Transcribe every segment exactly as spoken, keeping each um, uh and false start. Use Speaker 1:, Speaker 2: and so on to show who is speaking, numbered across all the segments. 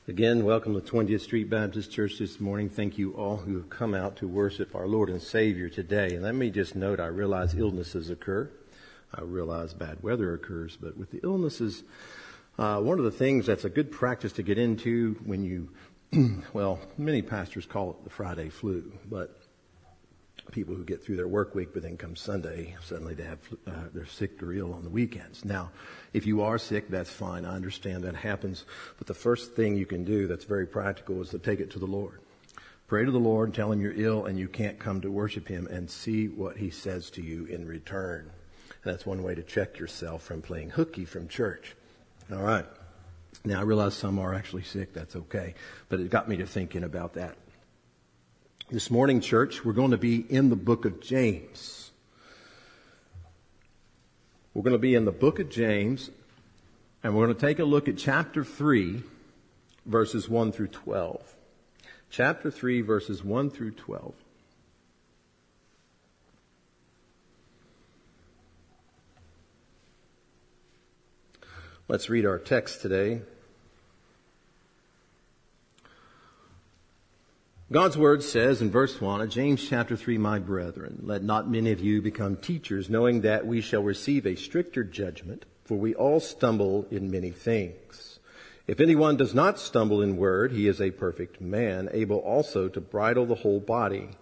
Speaker 1: Again, welcome to twentieth Street Baptist Church this morning. Thank you all who have come out to worship our Lord and Savior today. And let me just note, I realize illnesses occur. I realize bad weather occurs. But with the illnesses, uh, one of the things that's a good practice to get into when you, well, many pastors call it the Friday flu. But people who get through their work week, but then come Sunday, suddenly they have, uh, they're sick or ill on the weekends. Now, if you are sick, that's fine. I understand that happens. But the first thing you can do that's very practical is to take it to the Lord. Pray to the Lord, tell him you're ill and you can't come to worship him, and see what he says to you in return. And that's one way to check yourself from playing hooky from church. All right. Now, I realize some are actually sick. That's okay. But it got me to thinking about that. This morning, church, we're going to be in the book of James. We're going to be in the book of James, and we're going to take a look at chapter three, verses one through twelve. Chapter three, verses one through twelve. Let's read our text today. God's word says in verse one of James chapter three, "My brethren, let not many of you become teachers, knowing that we shall receive a stricter judgment, for we all stumble in many things. If anyone does not stumble in word, he is a perfect man, able also to bridle the whole body.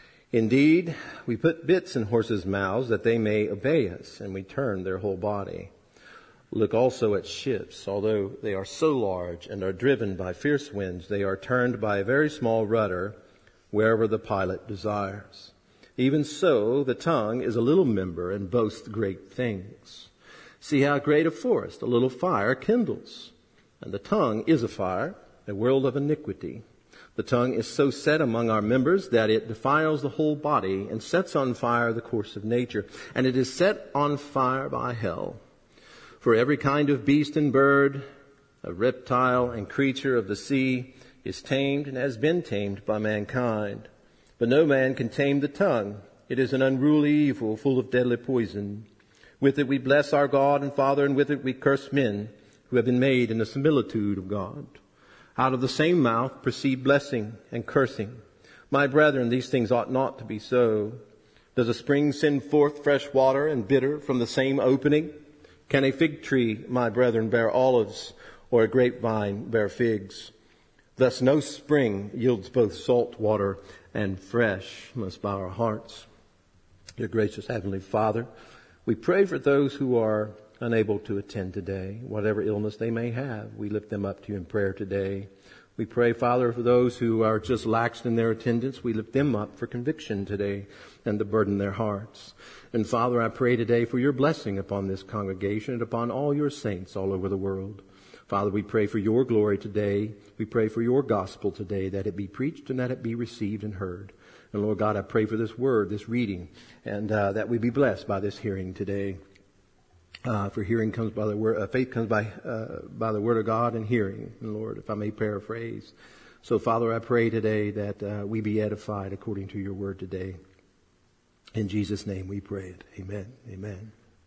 Speaker 1: Indeed, we put bits in horses' mouths that they may obey us, and we turn their whole body. Look also at ships. Although they are so large and are driven by fierce winds, they are turned by a very small rudder wherever the pilot desires. Even so, the tongue is a little member and boasts great things. See how great a forest a little fire kindles. And the tongue is a fire, a world of iniquity. The tongue is so set among our members that it defiles the whole body and sets on fire the course of nature. And it is set on fire by hell. For every kind of beast and bird, a reptile and creature of the sea is tamed and has been tamed by mankind. But no man can tame the tongue. It is an unruly evil full of deadly poison. With it we bless our God and Father, and with it we curse men who have been made in the similitude of God. Out of the same mouth proceed blessing and cursing. My brethren, these things ought not to be so. Does a spring send forth fresh water and bitter from the same opening? Can a fig tree, my brethren, bear olives, or a grapevine bear figs? Thus no spring yields both salt water and fresh. Must bow our hearts. Dear gracious Heavenly Father, we pray for those who are unable to attend today, whatever illness they may have. We lift them up to you in prayer today. We pray, Father, for those who are just lax in their attendance. We lift them up for conviction today and to burden their hearts. And Father, I pray today for your blessing upon this congregation and upon all your saints all over the world. Father, we pray for your glory today. We pray for your gospel today, that it be preached and that it be received and heard. And Lord God, I pray for this word, this reading, and uh, that we be blessed by this hearing today. Uh, for hearing comes by the word, uh, faith comes by uh, by the word of God, and hearing. And Lord, if I may paraphrase. So Father, I pray today that uh, we be edified according to your word today. In Jesus' name we pray it. Amen. Amen.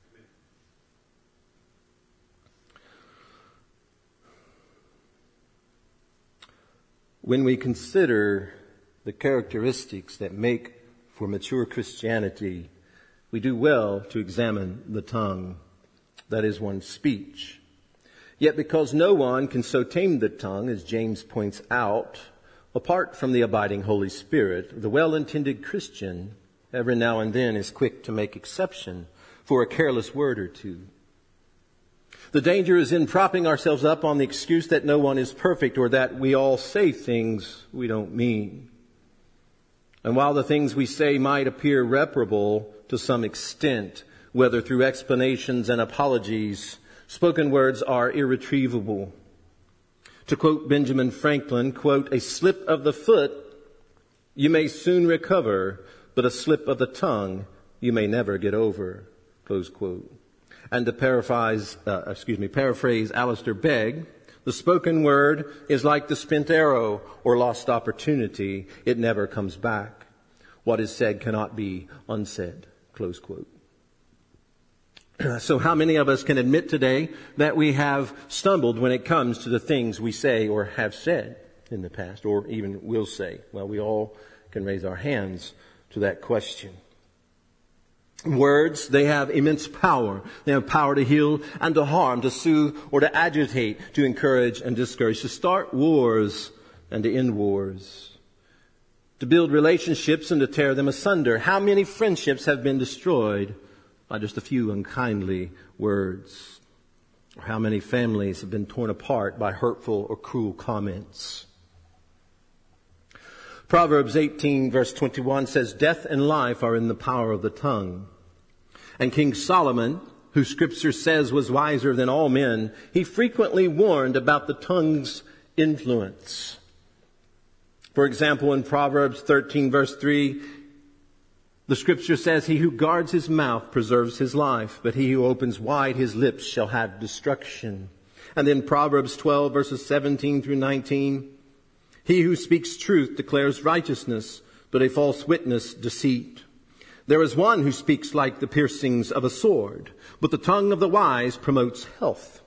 Speaker 1: When we consider the characteristics that make for mature Christianity, we do well to examine the tongue. That is one's speech. Yet because no one can so tame the tongue, as James points out, apart from the abiding Holy Spirit, the well-intended Christian every now and then is quick to make exception for a careless word or two. The danger is in propping ourselves up on the excuse that no one is perfect, or that we all say things we don't mean. And while the things we say might appear reparable to some extent, whether through explanations and apologies, spoken words are irretrievable. To quote Benjamin Franklin, quote, "A slip of the foot you may soon recover, but a slip of the tongue you may never get over," close quote. And to paraphrase, uh, excuse me, paraphrase Alistair Begg, the spoken word is like the spent arrow or lost opportunity. It never comes back. What is said cannot be unsaid, close quote. So how many of us can admit today that we have stumbled when it comes to the things we say or have said in the past, or even will say? Well, we all can raise our hands to that question. Words, they have immense power. They have power to heal and to harm, to soothe or to agitate, to encourage and discourage, to start wars and to end wars, to build relationships and to tear them asunder. How many friendships have been destroyed by just a few unkindly words? Or how many families have been torn apart by hurtful or cruel comments? Proverbs eighteen verse twenty-one says, death and life are in the power of the tongue. And King Solomon, who Scripture says was wiser than all men, he frequently warned about the tongue's influence. For example, in Proverbs thirteen verse three, the Scripture says, he who guards his mouth preserves his life, but he who opens wide his lips shall have destruction. And then Proverbs twelve verses seventeen through nineteen, he who speaks truth declares righteousness, but a false witness deceit. There is one who speaks like the piercings of a sword, but the tongue of the wise promotes health.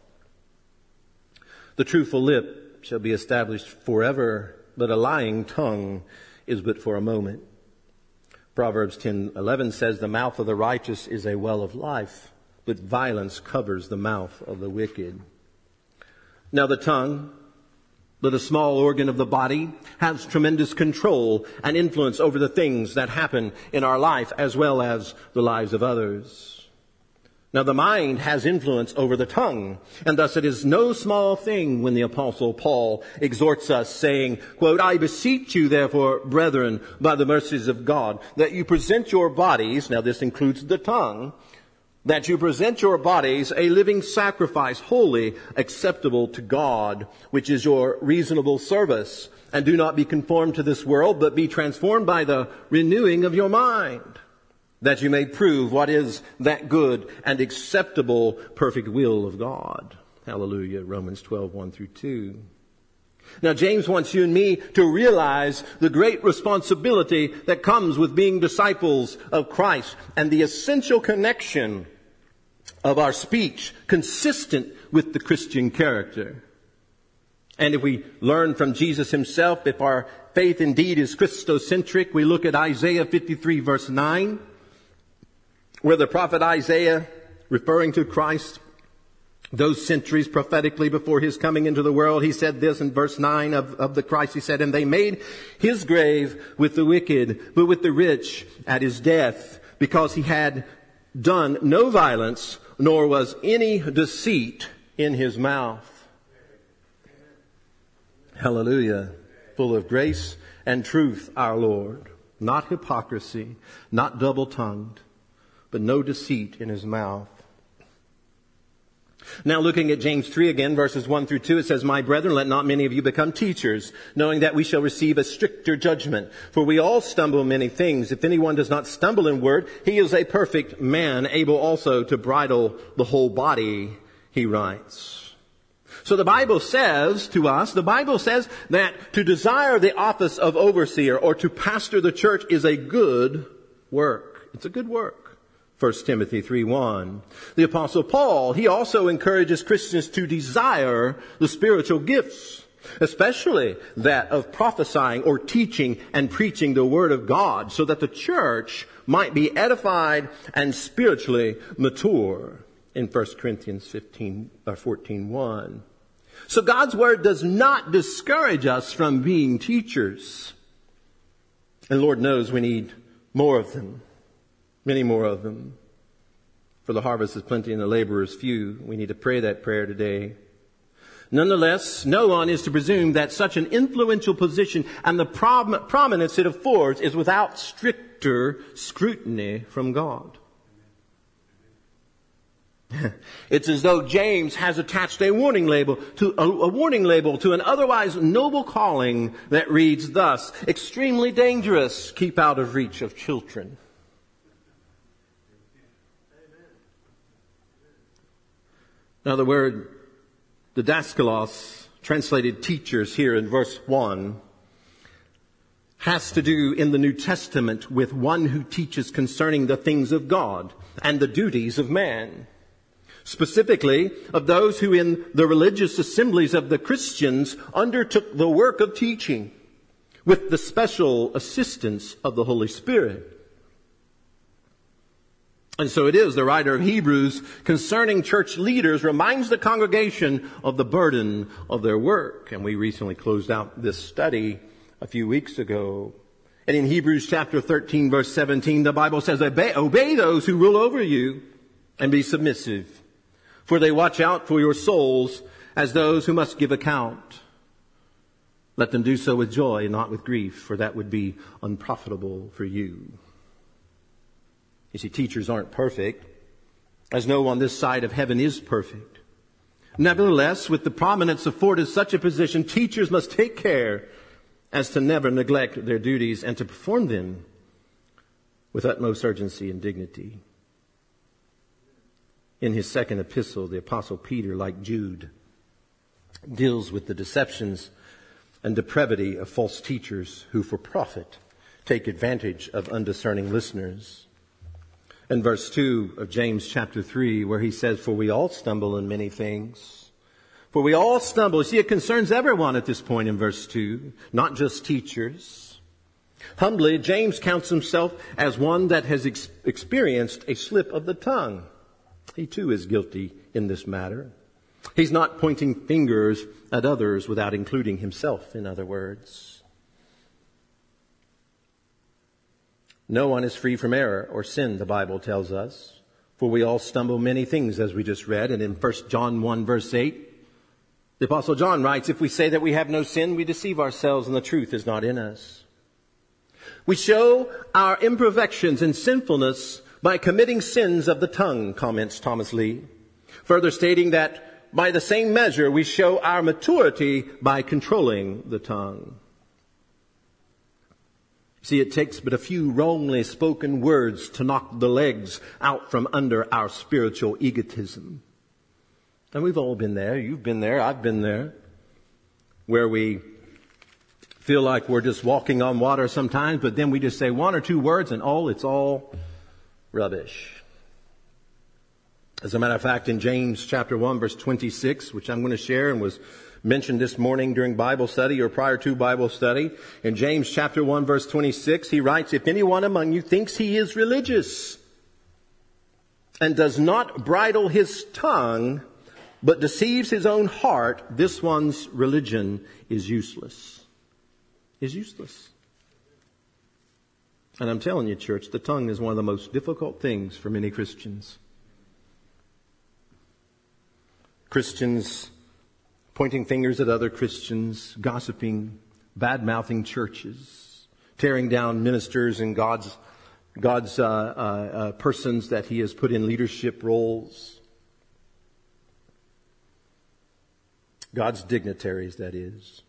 Speaker 1: The truthful lip shall be established forever, but a lying tongue is but for a moment. Proverbs ten eleven says, the mouth of the righteous is a well of life, but violence covers the mouth of the wicked. Now the tongue, but a small organ of the body, has tremendous control and influence over the things that happen in our life as well as the lives of others. Now the mind has influence over the tongue, and thus it is no small thing when the Apostle Paul exhorts us saying, quote, I beseech you therefore, brethren, by the mercies of God, that you present your bodies, now this includes the tongue, that you present your bodies a living sacrifice, holy, acceptable to God, which is your reasonable service. And do not be conformed to this world, but be transformed by the renewing of your mind, that you may prove what is that good and acceptable, perfect will of God. Hallelujah. Romans twelve, one through two. Now, James wants you and me to realize the great responsibility that comes with being disciples of Christ and the essential connection of our speech consistent with the Christian character. And if we learn from Jesus himself, if our faith indeed is Christocentric, we look at Isaiah fifty-three verse nine, where the prophet Isaiah, referring to Christ, those centuries prophetically before his coming into the world, he said this in verse nine of, of the Christ. He said, and they made his grave with the wicked, but with the rich at his death, because he had done no violence, nor was any deceit in his mouth. Hallelujah. Full of grace and truth, our Lord. Not hypocrisy, not double-tongued, but no deceit in his mouth. Now looking at James three again, verses one through two, it says, my brethren, let not many of you become teachers, knowing that we shall receive a stricter judgment. For we all stumble in many things. If anyone does not stumble in word, he is a perfect man, able also to bridle the whole body, he writes. So the Bible says to us, the Bible says that to desire the office of overseer or to pastor the church is a good work. It's a good work. First Timothy three one. The Apostle Paul, he also encourages Christians to desire the spiritual gifts, especially that of prophesying or teaching and preaching the Word of God, so that the church might be edified and spiritually mature in First Corinthians fifteen, or fourteen one. So God's Word does not discourage us from being teachers. And Lord knows we need more of them. Many more of them. For the harvest is plenty and the laborers few. We need to pray that prayer today. Nonetheless, no one is to presume that such an influential position and the prom- prominence it affords is without stricter scrutiny from God. It's as though James has attached a warning label to a, a warning label to an otherwise noble calling that reads thus: extremely dangerous, keep out of reach of children. Now the word didaskalos, translated teachers here in verse one, has to do in the New Testament with one who teaches concerning the things of God and the duties of man. specifically of those who in the religious assemblies of the Christians undertook the work of teaching with the special assistance of the Holy Spirit. And so it is, the writer of Hebrews concerning church leaders reminds the congregation of the burden of their work. And we recently closed out this study a few weeks ago. And in Hebrews chapter thirteen, verse seventeen, the Bible says, obey, obey those who rule over you and be submissive, for they watch out for your souls as those who must give account. Let them do so with joy and not with grief, for that would be unprofitable for you. You see, teachers aren't perfect, as no one this side of heaven is perfect. Nevertheless, with the prominence afforded such a position, teachers must take care as to never neglect their duties and to perform them with utmost urgency and dignity. In his second epistle, the Apostle Peter, like Jude, deals with the deceptions and depravity of false teachers who for profit take advantage of undiscerning listeners. In verse two of James chapter three, where he says, for we all stumble in many things. For we all stumble. See, it concerns everyone at this point in verse two, not just teachers. Humbly, James counts himself as one that has ex- experienced a slip of the tongue. He too is guilty in this matter. He's not pointing fingers at others without including himself, in other words. No one is free from error or sin, the Bible tells us. For we all stumble many things, as we just read. And in First John one, verse eight, the Apostle John writes, if we say that we have no sin, we deceive ourselves and the truth is not in us. We show our imperfections and sinfulness by committing sins of the tongue, comments Thomas Lee. Further stating that by the same measure, we show our maturity by controlling the tongue. See, it takes but a few wrongly spoken words to knock the legs out from under our spiritual egotism. And we've all been there. You've been there. I've been there. Where we feel like we're just walking on water sometimes, but then we just say one or two words and oh, it's all rubbish. As a matter of fact, in James chapter one, verse twenty-six, which I'm going to share and was mentioned this morning during Bible study or prior to Bible study, in James chapter one, verse twenty-six, he writes, if anyone among you thinks he is religious and does not bridle his tongue, but deceives his own heart, this one's religion is useless. Is useless. And I'm telling you, church, the tongue is one of the most difficult things for many Christians. Christians pointing fingers at other Christians, gossiping, bad-mouthing churches, tearing down ministers and God's God's uh, uh, uh, persons that He has put in leadership roles. God's dignitaries, that is.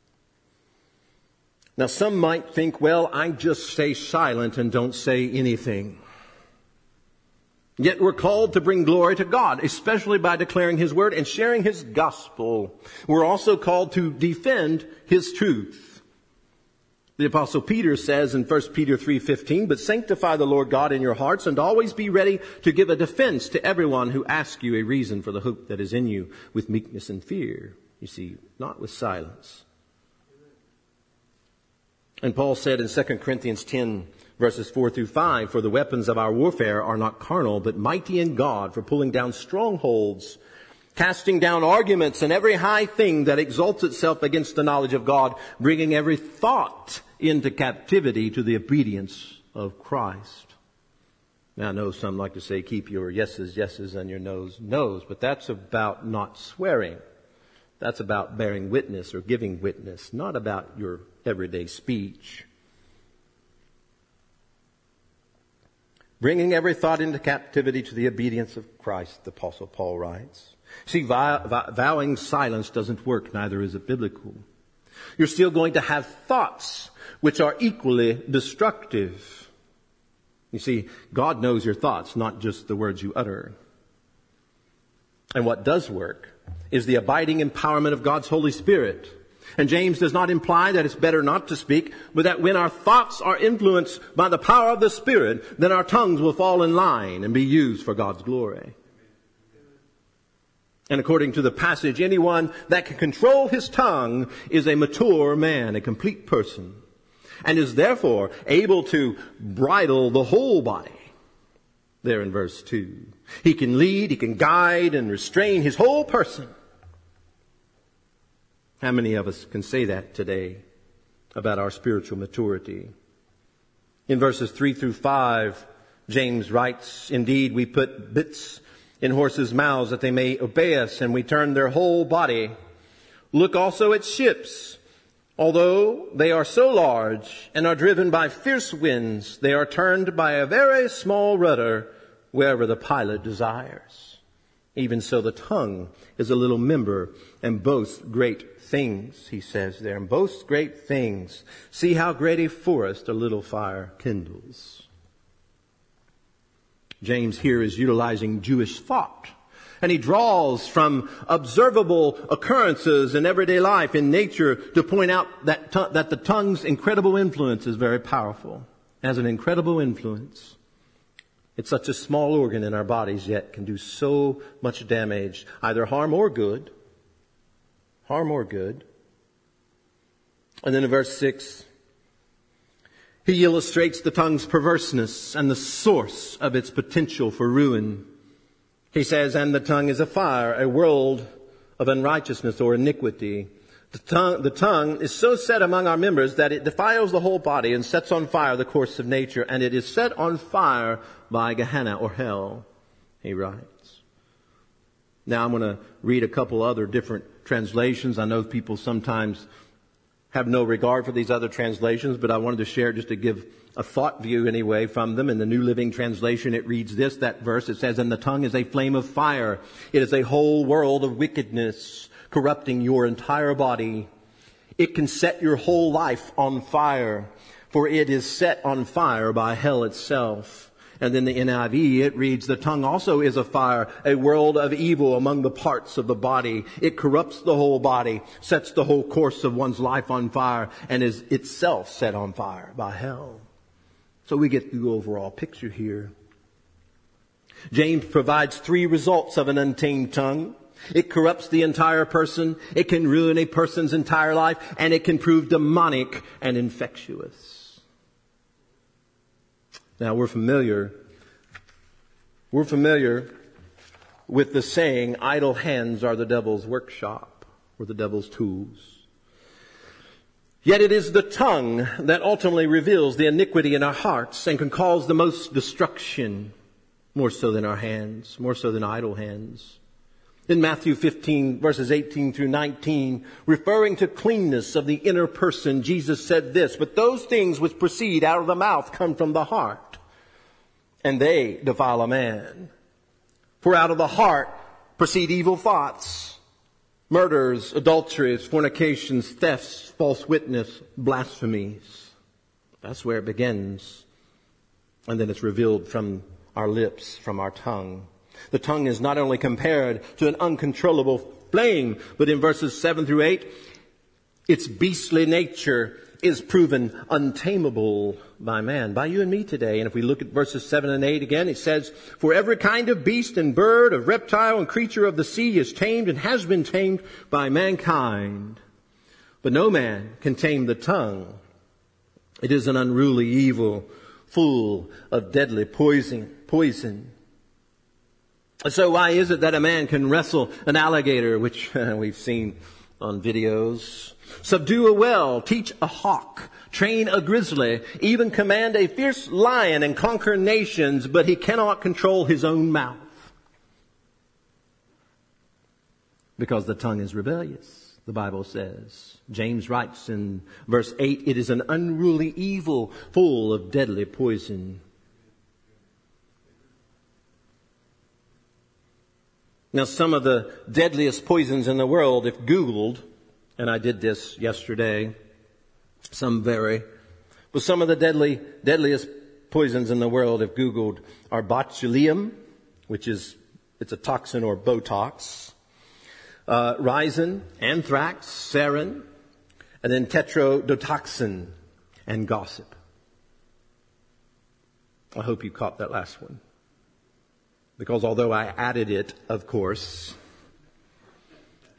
Speaker 1: Now, some might think, well, I just stay silent and don't say anything. Yet we're called to bring glory to God, especially by declaring His word and sharing His gospel. We're also called to defend His truth. The Apostle Peter says in First Peter three fifteen, but sanctify the Lord God in your hearts and always be ready to give a defense to everyone who asks you a reason for the hope that is in you with meekness and fear. You see, not with silence. And Paul said in Second Corinthians ten, verses four through five, for the weapons of our warfare are not carnal, but mighty in God for pulling down strongholds, casting down arguments and every high thing that exalts itself against the knowledge of God, bringing every thought into captivity to the obedience of Christ. Now, I know some like to say, keep your yeses, yeses, and your noes, noes, but that's about not swearing. That's about bearing witness or giving witness, not about your everyday speech. Bringing every thought into captivity to the obedience of Christ, the Apostle Paul writes. See, vow, vow, vowing silence doesn't work, neither is it biblical. You're still going to have thoughts which are equally destructive. You see, God knows your thoughts, not just the words you utter. And what does work is the abiding empowerment of God's Holy Spirit. And James does not imply that it's better not to speak, but that when our thoughts are influenced by the power of the Spirit, then our tongues will fall in line and be used for God's glory. And according to the passage, anyone that can control his tongue is a mature man, a complete person, and is therefore able to bridle the whole body. There in verse two. He can lead, he can guide and restrain his whole person. How many of us can say that today about our spiritual maturity? In verses three through five, James writes, indeed, we put bits in horses' mouths that they may obey us, and we turn their whole body. Look also at ships. Although they are so large and are driven by fierce winds, they are turned by a very small rudder wherever the pilot desires. Even so, the tongue is a little member and boasts great things, he says there, and boasts great things. See how great a forest a little fire kindles. James here is utilizing Jewish thought. And he draws from observable occurrences in everyday life, in nature, to point out that, t- that the tongue's incredible influence is very powerful. It has an incredible influence. It's such a small organ in our bodies, yet can do so much damage, either harm or good. Harm or good. And then in verse six, he illustrates the tongue's perverseness and the source of its potential for ruin. He says, and the tongue is a fire, a world of unrighteousness or iniquity. The tongue, the tongue is so set among our members that it defiles the whole body and sets on fire the course of nature, and it is set on fire by Gehenna or hell, he writes. Now I'm going to read a couple other different translations. I know people sometimes have no regard for these other translations, but I wanted to share just to give a thought view anyway from them. In the New Living Translation, it reads this, that verse. It says, and the tongue is a flame of fire. It is a whole world of wickedness, corrupting your entire body. It can set your whole life on fire, for it is set on fire by hell itself. And then the N I V, it reads, the tongue also is a fire, a world of evil among the parts of the body. It corrupts the whole body, sets the whole course of one's life on fire, and is itself set on fire by hell. So we get the overall picture here. James provides three results of an untamed tongue. It corrupts the entire person, it can ruin a person's entire life, and it can prove demonic and infectious. Now we're familiar, we're familiar with the saying, idle hands are the devil's workshop, or the devil's tools. Yet it is the tongue that ultimately reveals the iniquity in our hearts and can cause the most destruction, more so than our hands, more so than idle hands. In Matthew fifteen, verses eighteen through nineteen, referring to cleanness of the inner person, Jesus said this, but those things which proceed out of the mouth come from the heart, and they defile a man. For out of the heart proceed evil thoughts, murders, adulteries, fornications, thefts, false witness, blasphemies. That's where it begins. And then it's revealed from our lips, from our tongue. The tongue is not only compared to an uncontrollable flame, but in verses seven through eight, its beastly nature is proven untamable by man, by you and me today. And if we look at verses seven and eight again, it says, for every kind of beast and bird, of reptile and creature of the sea is tamed and has been tamed by mankind. But no man can tame the tongue. It is an unruly evil, full of deadly poison. poison. So why is it that a man can wrestle an alligator, which we've seen on videos, subdue a whale, teach a hawk, train a grizzly, even command a fierce lion and conquer nations, but he cannot control his own mouth? Because the tongue is rebellious, the Bible says. James writes in verse eight, it is an unruly evil, full of deadly poison. Now, some of the deadliest poisons in the world, if Googled, and I did this yesterday, some vary, but some of the deadly, deadliest poisons in the world, if Googled, are botulinum, which is, it's a toxin or Botox, uh, ricin, anthrax, sarin, and then tetrodotoxin and gossip. I hope you caught that last one. Because although I added it, of course,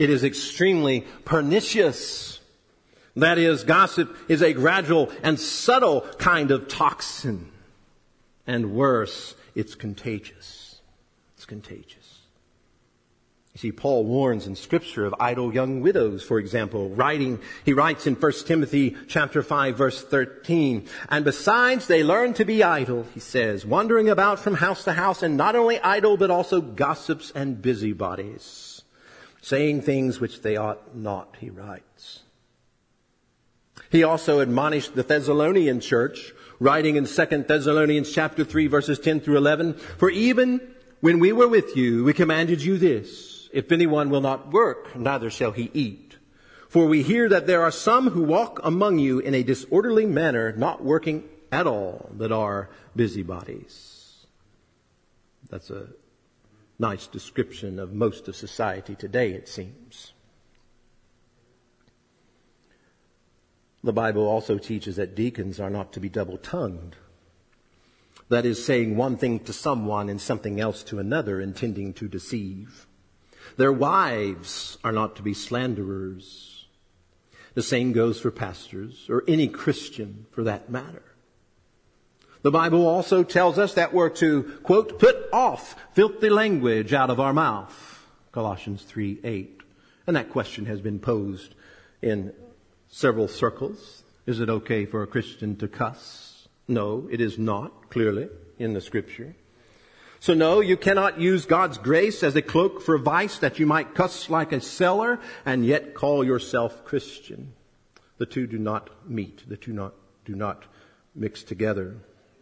Speaker 1: It is extremely pernicious. That is, gossip is a gradual and subtle kind of toxin. And worse, it's contagious. It's contagious. You see, Paul warns in Scripture of idle young widows, for example. Writing, he writes in First Timothy chapter five, verse thirteen, "And besides, they learn to be idle," he says, "wandering about from house to house, and not only idle, but also gossips and busybodies, saying things which they ought not," he writes. He also admonished the Thessalonian church, writing in Second Thessalonians chapter three, verses ten through eleven, "For even when we were with you, we commanded you this: if anyone will not work, neither shall he eat. For we hear that there are some who walk among you in a disorderly manner, not working at all, but are busybodies." That's a nice description of most of society today, it seems. The Bible also teaches that deacons are not to be double-tongued. That is, saying one thing to someone and something else to another, intending to deceive. Their wives are not to be slanderers. The same goes for pastors, or any Christian for that matter. The Bible also tells us that we're to, quote, "put off filthy language out of our mouth," Colossians three eight. And that question has been posed in several circles. Is it okay for a Christian to cuss? No, it is not, clearly, in the Scripture. So no, you cannot use God's grace as a cloak for vice, that you might cuss like a sailor and yet call yourself Christian. The two do not meet. The two not, do not mix together.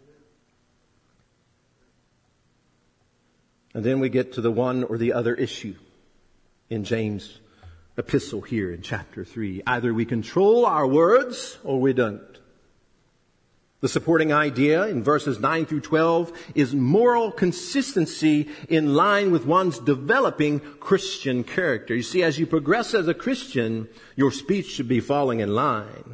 Speaker 1: And then we get to the one or the other issue in James' epistle here in chapter three. Either we control our words or we don't. The supporting idea in verses nine through twelve is moral consistency in line with one's developing Christian character. You see, as you progress as a Christian, your speech should be falling in line.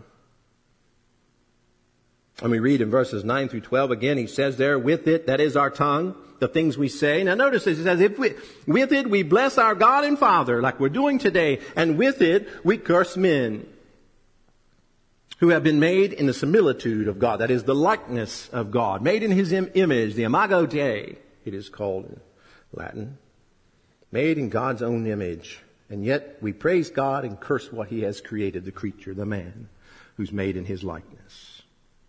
Speaker 1: And we read in verses nine through twelve again, he says there, "With it," that is our tongue, the things we say. Now notice this, it says, if we, with it we bless our God and Father, like we're doing today, and with it we curse men who have been made in the similitude of God. That is the likeness of God. Made in His im- image, the imago Dei, it is called in Latin. Made in God's own image. And yet we praise God and curse what He has created, the creature, the man, who's made in His likeness.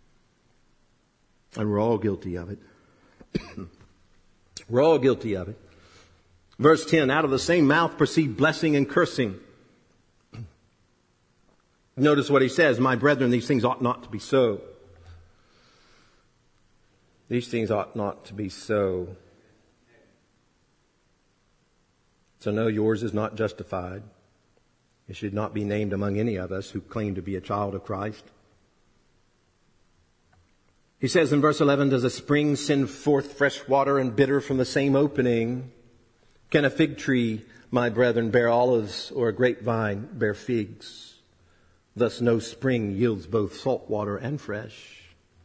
Speaker 1: And we're all guilty of it. We're all guilty of it. Verse ten, "Out of the same mouth proceed blessing and cursing." Notice what he says, "My brethren, these things ought not to be so." These things ought not to be so. So no, yours is not justified. It should not be named among any of us who claim to be a child of Christ. He says in verse eleven, "Does a spring send forth fresh water and bitter from the same opening? Can a fig tree, my brethren, bear olives, or a grapevine bear figs? Thus no spring yields both salt water and fresh."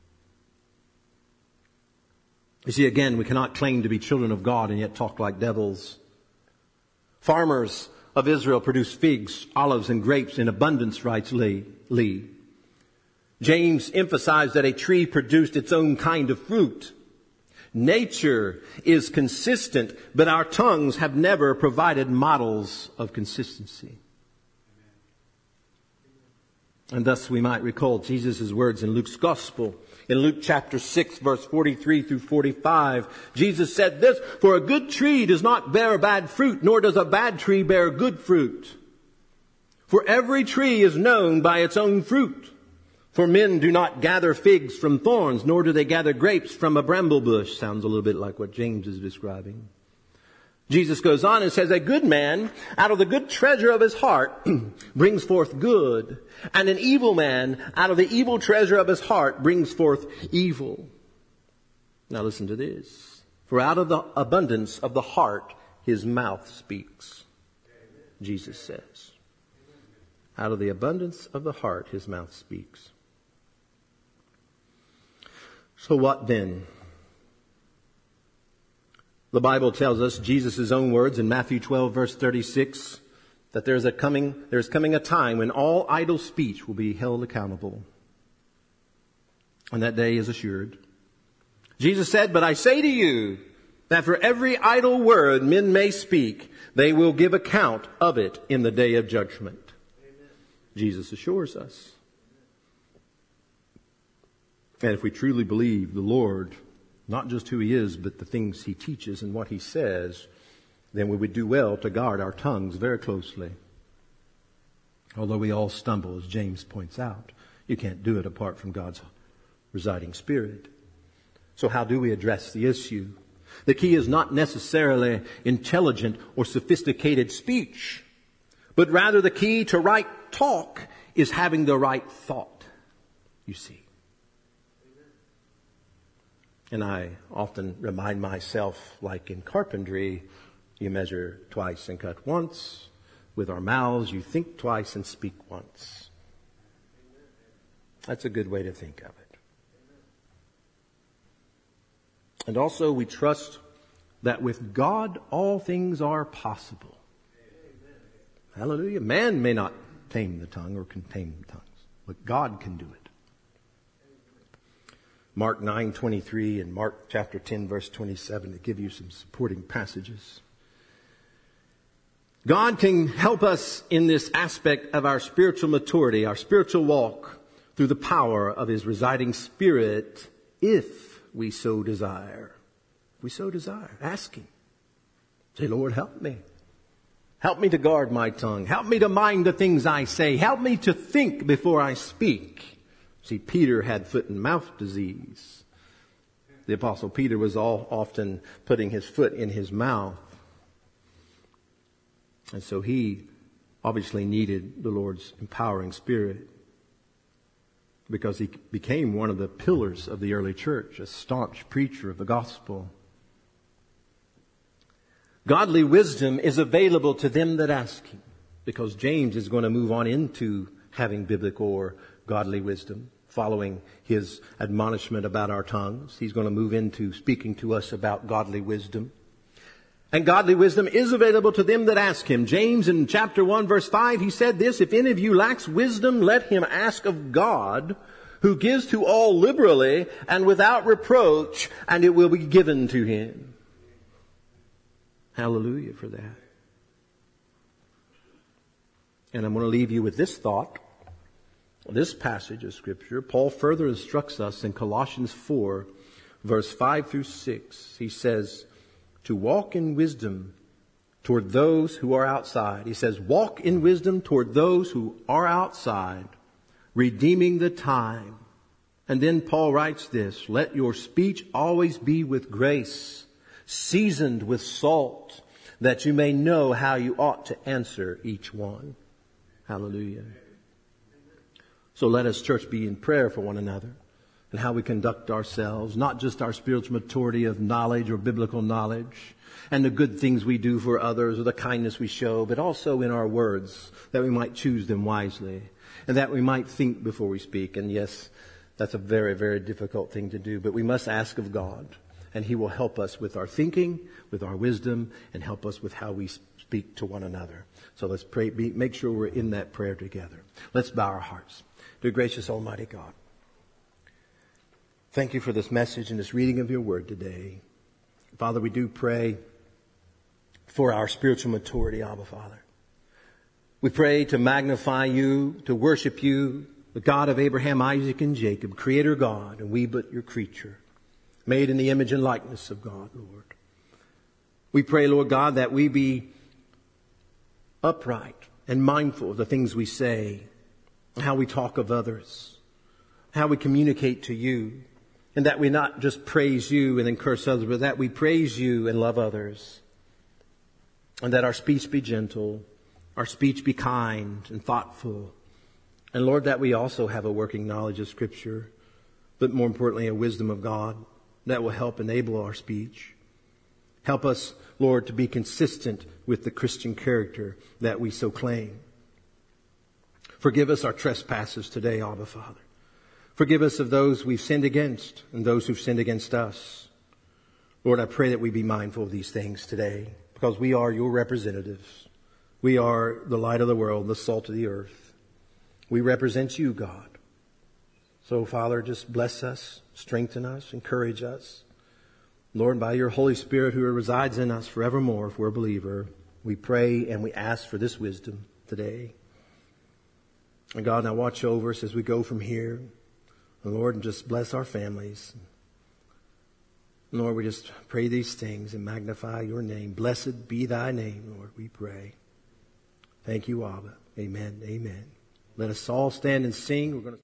Speaker 1: You see, again, we cannot claim to be children of God and yet talk like devils. Farmers of Israel produced figs, olives, and grapes in abundance, writes Lee. Lee. James emphasized that a tree produced its own kind of fruit. Nature is consistent, but our tongues have never provided models of consistency. And thus we might recall Jesus' words in Luke's Gospel. In Luke chapter six, verse forty-three through forty-five, Jesus said this, "For a good tree does not bear bad fruit, nor does a bad tree bear good fruit. For every tree is known by its own fruit. For men do not gather figs from thorns, nor do they gather grapes from a bramble bush." Sounds a little bit like what James is describing. Jesus goes on and says, "A good man out of the good treasure of his heart brings forth good, and an evil man out of the evil treasure of his heart brings forth evil." Now listen to this. "For out of the abundance of the heart his mouth speaks," Jesus says. Out of the abundance of the heart his mouth speaks. So what then? The Bible tells us, Jesus' own words in Matthew twelve, verse thirty-six, that there's a coming, there's coming a time when all idle speech will be held accountable. And that day is assured. Jesus said, "But I say to you that for every idle word men may speak, they will give account of it in the day of judgment." Amen. Jesus assures us. And if we truly believe the Lord, not just who He is, but the things He teaches and what He says, then we would do well to guard our tongues very closely. Although we all stumble, as James points out, you can't do it apart from God's residing Spirit. So how do we address the issue? The key is not necessarily intelligent or sophisticated speech, but rather the key to right talk is having the right thought, you see. And I often remind myself, like in carpentry, you measure twice and cut once. With our mouths, you think twice and speak once. That's a good way to think of it. And also we trust that with God all things are possible. Hallelujah. Man may not tame the tongue or contain the tongues, but God can do it. Mark nine twenty-three and Mark chapter ten verse twenty-seven to give you some supporting passages. God can help us in this aspect of our spiritual maturity, our spiritual walk, through the power of His residing Spirit, if we so desire. If we so desire. Ask Him. Say, "Lord, help me. Help me to guard my tongue. Help me to mind the things I say. Help me to think before I speak." See, Peter had foot and mouth disease. The Apostle Peter was all often putting his foot in his mouth. And so he obviously needed the Lord's empowering Spirit, because he became one of the pillars of the early church, a staunch preacher of the gospel. Godly wisdom is available to them that ask Him, because James is going to move on into having biblical or godly wisdom. Following his admonishment about our tongues, he's going to move into speaking to us about godly wisdom. And godly wisdom is available to them that ask Him. James in chapter one verse five, he said this, "If any of you lacks wisdom, let him ask of God, who gives to all liberally and without reproach, and it will be given to him." Hallelujah for that. And I'm going to leave you with this thought. This passage of Scripture, Paul further instructs us in Colossians four, verse five through six. He says, to walk in wisdom toward those who are outside. He says, walk in wisdom toward those who are outside, redeeming the time. And then Paul writes this, let your speech always be with grace, seasoned with salt, that you may know how you ought to answer each one. Hallelujah. So let us, church, be in prayer for one another and how we conduct ourselves, not just our spiritual maturity of knowledge or biblical knowledge and the good things we do for others or the kindness we show, but also in our words, that we might choose them wisely and that we might think before we speak. And yes, that's a very, very difficult thing to do, but we must ask of God, and He will help us with our thinking, with our wisdom, and help us with how we speak to one another. So let's pray, be, make sure we're in that prayer together. Let's bow our hearts. Dear gracious Almighty God, thank You for this message and this reading of Your Word today. Father, we do pray for our spiritual maturity, Abba Father. We pray to magnify You, to worship You, the God of Abraham, Isaac, and Jacob, Creator God, and we but Your creature, made in the image and likeness of God, Lord. We pray, Lord God, that we be upright and mindful of the things we say, how we talk of others, how we communicate to You, and that we not just praise You and then curse others, but that we praise You and love others, and that our speech be gentle, our speech be kind and thoughtful, and Lord, that we also have a working knowledge of Scripture, but more importantly, a wisdom of God that will help enable our speech. Help us, Lord, to be consistent with the Christian character that we so claim. Forgive us our trespasses today, Abba Father. Forgive us of those we've sinned against and those who've sinned against us. Lord, I pray that we be mindful of these things today because we are Your representatives. We are the light of the world, the salt of the earth. We represent you, God. So, Father, just bless us, strengthen us, encourage us. Lord, by your Holy Spirit who resides in us forevermore, if we're a believer, we pray and we ask for this wisdom today. And God, now watch over us as we go from here. And Lord, and just bless our families. And Lord, we just pray these things and magnify your name. Blessed be thy name, Lord, we pray. Thank you, Abba. Amen. Amen. Let us all stand and sing. We're going to